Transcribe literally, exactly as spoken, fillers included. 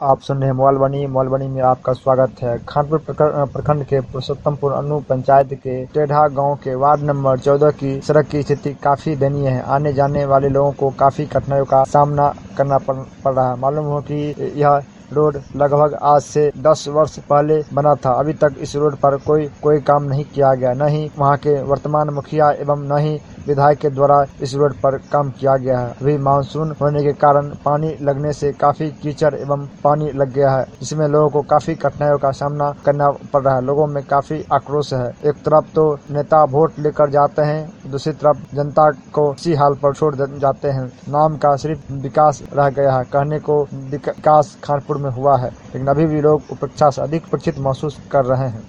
आप सुन रहे हैं मोबाइल मोबाइल में आपका स्वागत है। खानपुर प्रखंड के पुरुषोत्तमपुर अनु पंचायत के टेढ़ा गांव के वार्ड नंबर चौदह की सड़क की स्थिति काफी दयनीय है। आने जाने वाले लोगों को काफी कठिनाइयों का सामना करना पड़ रहा है। मालूम हो कि यह रोड लगभग आज से दस वर्ष पहले बना था। अभी तक इस रोड पर कोई कोई काम नहीं किया गया, न ही वहाँ के वर्तमान मुखिया एवं न ही विधायक के द्वारा इस रोड पर काम किया गया है। अभी मानसून होने के कारण पानी लगने से काफी कीचड़ एवं पानी लग गया है, जिसमें लोगों को काफी कठिनाइयों का सामना करना पड़ रहा है। लोगों में काफी आक्रोश है। एक तरफ तो नेता वोट लेकर जाते हैं, दूसरी तरफ जनता को इसी हाल पर छोड़ जाते हैं। नाम का सिर्फ विकास रह गया है, कहने को विकास खानपुर में हुआ है, लेकिन अभी भी लोग उपेक्षा से अधिक उपेक्षित महसूस कर रहे हैं।